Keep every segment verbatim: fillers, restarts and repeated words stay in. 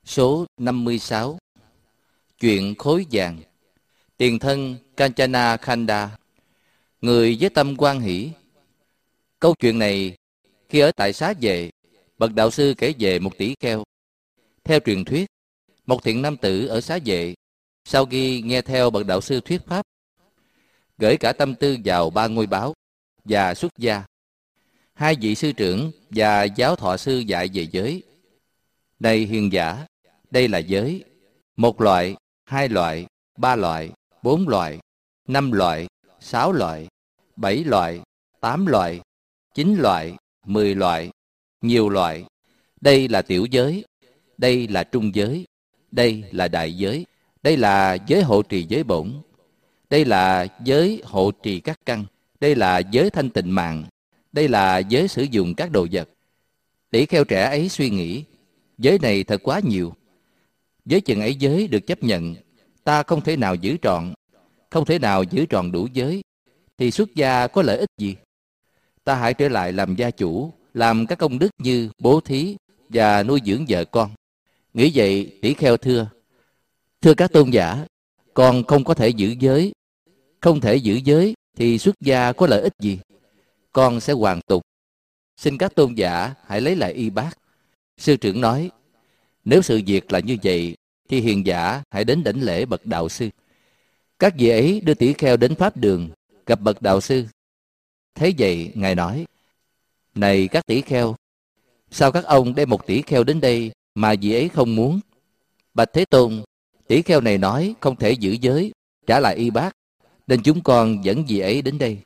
Số năm mươi sáu. Chuyện khối vàng. Tiền thân Kanchana Khanda, người với tâm hoan hỷ. Câu chuyện này khi ở tại Xá Vệ, bậc đạo sư kể về một tỷ kheo. Theo truyền thuyết, một thiện nam tử ở Xá Vệ sau khi nghe theo bậc đạo sư thuyết pháp, gửi cả tâm tư vào ba ngôi báo và xuất gia. Hai vị sư trưởng và giáo thọ sư dạy về giới. Này hiền giả, đây là giới: một loại, hai loại, ba loại, bốn loại, năm loại, sáu loại, bảy loại, tám loại, chín loại, mười loại, nhiều loại. Đây là tiểu giới, đây là trung giới, đây là đại giới, đây là giới hộ trì giới bổn, đây là giới hộ trì các căn, đây là giới thanh tịnh mạng, đây là giới sử dụng các đồ vật. Tỷ kheo trẻ ấy suy nghĩ, giới này thật quá nhiều. Với chừng ấy giới được chấp nhận, ta không thể nào giữ trọn, không thể nào giữ trọn đủ giới, thì xuất gia có lợi ích gì? Ta hãy trở lại làm gia chủ, làm các công đức như bố thí và nuôi dưỡng vợ con. Nghĩ vậy, tỷ kheo thưa: Thưa các tôn giả, con không có thể giữ giới. Không thể giữ giới thì xuất gia có lợi ích gì? Con sẽ hoàn tục. Xin các tôn giả hãy lấy lại y bát. Sư trưởng nói: Nếu sự việc là như vậy, thì hiền giả hãy đến đảnh lễ bậc đạo sư. Các vị ấy đưa tỷ kheo đến pháp đường, gặp bậc đạo sư. Thế vậy, ngài nói: Này các tỷ kheo, sao các ông đem một tỷ kheo đến đây mà vị ấy không muốn? Bạch Thế Tôn, tỷ kheo này nói không thể giữ giới, trả lại y bát, nên chúng con dẫn vị ấy đến đây.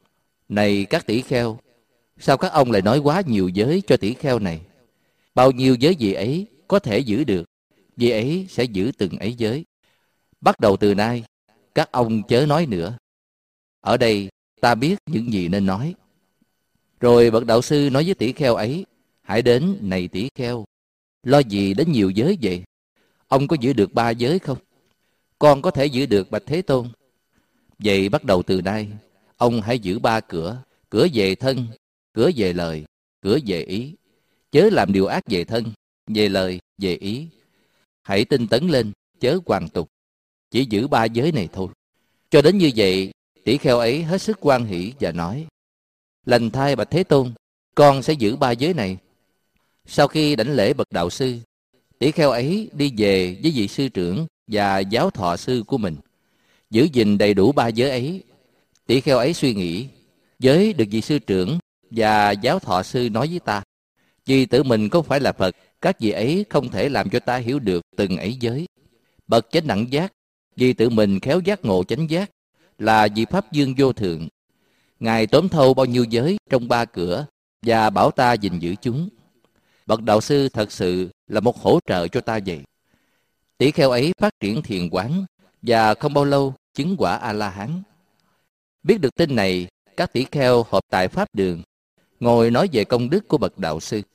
Này các tỷ kheo, sao các ông lại nói quá nhiều giới cho tỷ kheo này? Bao nhiêu giới vị ấy có thể giữ được, vị ấy sẽ giữ từng ấy giới. Bắt đầu từ nay, các ông chớ nói nữa. Ở đây ta biết những gì nên nói. Rồi bậc đạo sư nói với tỷ kheo ấy: Hãy đến, này tỷ kheo, lo gì đến nhiều giới vậy? Ông có giữ được ba giới không? Con có thể giữ được, bạch Thế Tôn. Vậy bắt đầu từ nay, ông hãy giữ ba cửa: cửa về thân, cửa về lời, cửa về ý. Chớ làm điều ác về thân, về lời, về ý. Hãy tinh tấn lên, chớ hoàn tục. Chỉ giữ ba giới này thôi. Cho đến như vậy, tỷ kheo ấy hết sức hoan hỷ và nói: Lành thay bạch Thế Tôn, con sẽ giữ ba giới này. Sau khi đảnh lễ bậc đạo sư, tỷ kheo ấy đi về với vị sư trưởng và giáo thọ sư của mình, giữ gìn đầy đủ ba giới ấy. Tỷ kheo ấy suy nghĩ, giới được vị sư trưởng và giáo thọ sư nói với ta, vì tự mình không phải là Phật, các vị ấy không thể làm cho ta hiểu được từng ấy giới. Bậc chánh đẳng giác, vì tự mình khéo giác ngộ chánh giác, là vị Pháp Dương vô thượng. Ngài tóm thâu bao nhiêu giới trong ba cửa và bảo ta gìn giữ chúng. Bậc đạo sư thật sự là một hỗ trợ cho ta vậy. Tỷ kheo ấy phát triển thiền quán và không bao lâu chứng quả A-la-hán. Biết được tin này, các tỷ kheo họp tại pháp đường, ngồi nói về công đức của bậc đạo sư.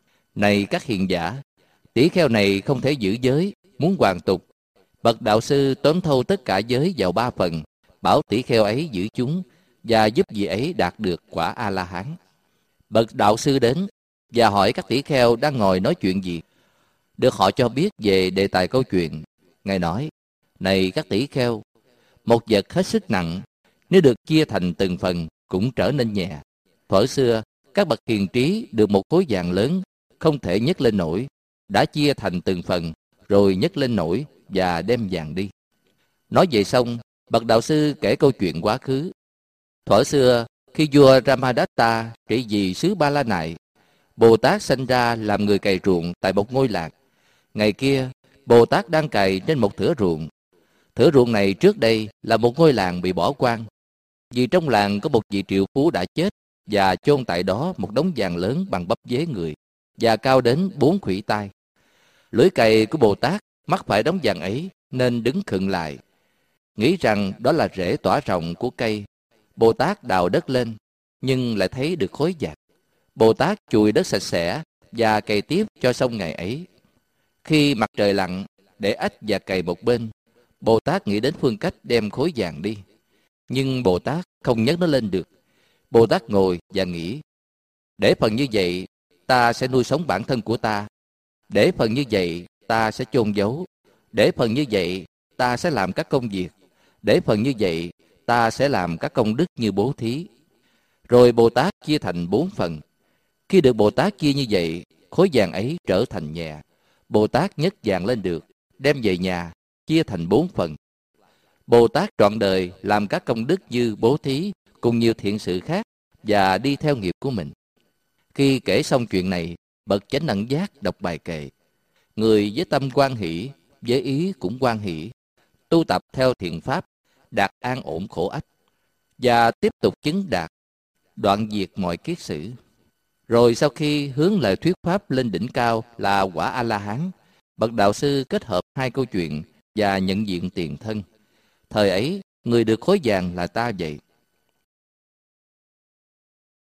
Này các hiền giả, tỷ kheo này không thể giữ giới, muốn hoàn tục. Bậc đạo sư tóm thâu tất cả giới vào ba phần, bảo tỷ kheo ấy giữ chúng và giúp vị ấy đạt được quả A-la-hán. Bậc đạo sư đến và hỏi các tỷ kheo đang ngồi nói chuyện gì. Được họ cho biết về đề tài câu chuyện. Ngài nói: Này các tỷ kheo, một vật hết sức nặng, nếu được chia thành từng phần cũng trở nên nhẹ. Thuở xưa, các bậc hiền trí được một khối vàng lớn, không thể nhấc lên nổi, đã chia thành từng phần, rồi nhấc lên nổi và đem vàng đi. Nói về xong, bậc đạo sư kể câu chuyện quá khứ. Thuở xưa, khi vua Ramadatta trị vì xứ Ba La Nại, Bồ Tát sanh ra làm người cày ruộng tại một ngôi làng. Ngày kia, Bồ Tát đang cày trên một thửa ruộng. Thửa ruộng này trước đây là một ngôi làng bị bỏ hoang, vì trong làng có một vị triệu phú đã chết và chôn tại đó một đống vàng lớn bằng bắp dế người và cao đến bốn khuỷu tay. Lưỡi cày của Bồ Tát mắc phải đống vàng ấy nên đứng khựng lại, nghĩ rằng đó là rễ tỏa rộng của cây. Bồ Tát đào đất lên nhưng lại thấy được khối vàng. Bồ Tát chùi đất sạch sẽ và cày tiếp cho xong ngày ấy. Khi mặt trời lặn, để ách và cày một bên, Bồ Tát nghĩ đến phương cách đem khối vàng đi. Nhưng Bồ Tát không nhấc nó lên được. Bồ Tát ngồi và nghĩ: Để phần như vậy, ta sẽ nuôi sống bản thân của ta. Để phần như vậy, ta sẽ chôn giấu. Để phần như vậy, ta sẽ làm các công việc. Để phần như vậy, ta sẽ làm các công đức như bố thí. Rồi Bồ Tát chia thành bốn phần. Khi được Bồ Tát chia như vậy, khối vàng ấy trở thành nhẹ. Bồ Tát nhấc vàng lên được, đem về nhà, chia thành bốn phần. Bồ Tát trọn đời làm các công đức như bố thí cùng nhiều thiện sự khác và đi theo nghiệp của mình. Khi kể xong chuyện này, bậc chánh đẳng giác đọc bài kệ: người với tâm hoan hỷ, với ý cũng hoan hỷ, tu tập theo thiện pháp, đạt an ổn khổ ách, và tiếp tục chứng đạt, đoạn diệt mọi kiết sử. Rồi sau khi hướng lời thuyết pháp lên đỉnh cao là quả A-la-hán, bậc đạo sư kết hợp hai câu chuyện và nhận diện tiền thân. Thời ấy, người được khối vàng là ta vậy.